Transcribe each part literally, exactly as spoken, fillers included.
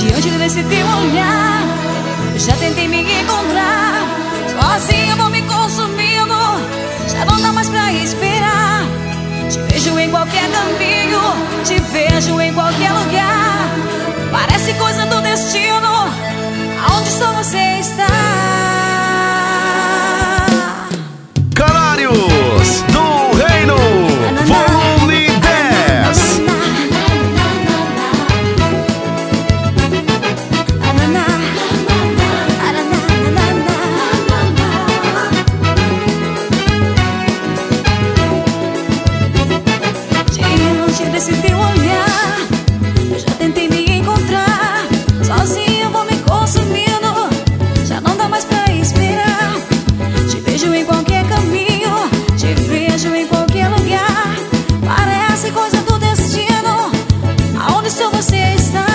diante desse teu olhar. Já tentei me encontrar, sozinha vou me consumindo. Já não dá mais pra esperar. Te vejo em qualquer caminho, te vejo em qualquer lugar. Parece coisa do destino, aonde só você está. Canários do Reino, volume dez. Diante desse teu olhar, eu já tentei me encontrar. Sozinho vou me consumindo, já não dá mais pra esperar. Te vejo em qualquer caminho, te vejo em qualquer lugar. Parece coisa do destino, aonde só você está.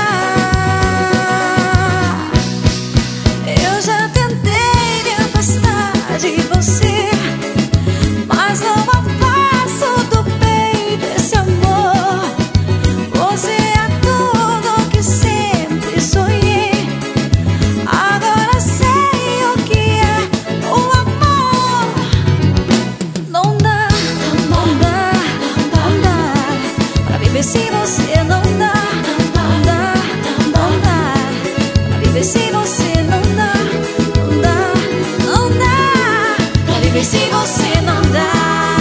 Eu já tentei me afastar de você, mas não afasto do peito esse amor. Você é tudo que sempre sonhei. Agora sei o que é o amor. Não dá, não dá, não dá pra viver se você não dá. Não dá, não dá pra viver se você não dá. Não dá, não dá pra viver se você não dá.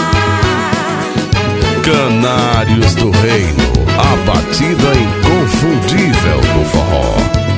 Canários do Reino, a batida inconfundível do forró.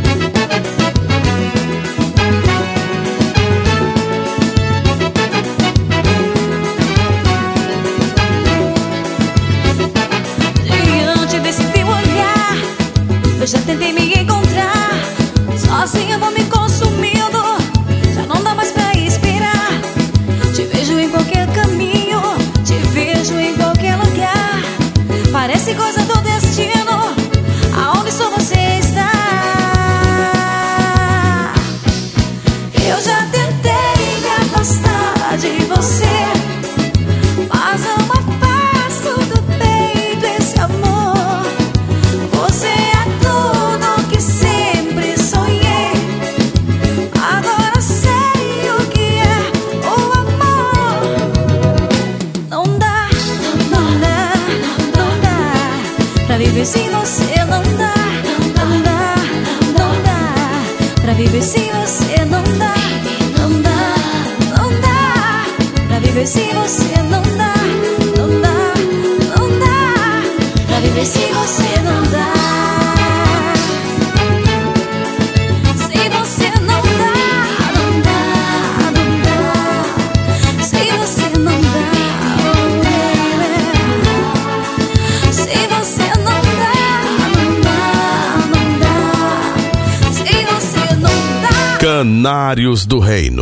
Diante desse teu olhar, eu já tentei me encontrar. Sozinha vou me consumindo, já não dá mais pra esperar. Te vejo em qualquer caminho, te vejo em qualquer lugar. Parece coisa do destino, aonde só você está. Eu já tentei me afastar de você, mas não afasto do peito esse amor. Você é tudo que sempre sonhei. Agora sei o que é o amor. Não dá, não dá, não dá pra viver sem você. Não dá, não dá, não dá pra viver sem você. Não dá, não dá, não dá pra viver sem você. Não dá, não dá, não dá pra viver sem você. Não dá. Se você não dá, não dá, não dá. Se você não dá, se você não dá, não dá, não dá. Se você não dá. Canários do Reino.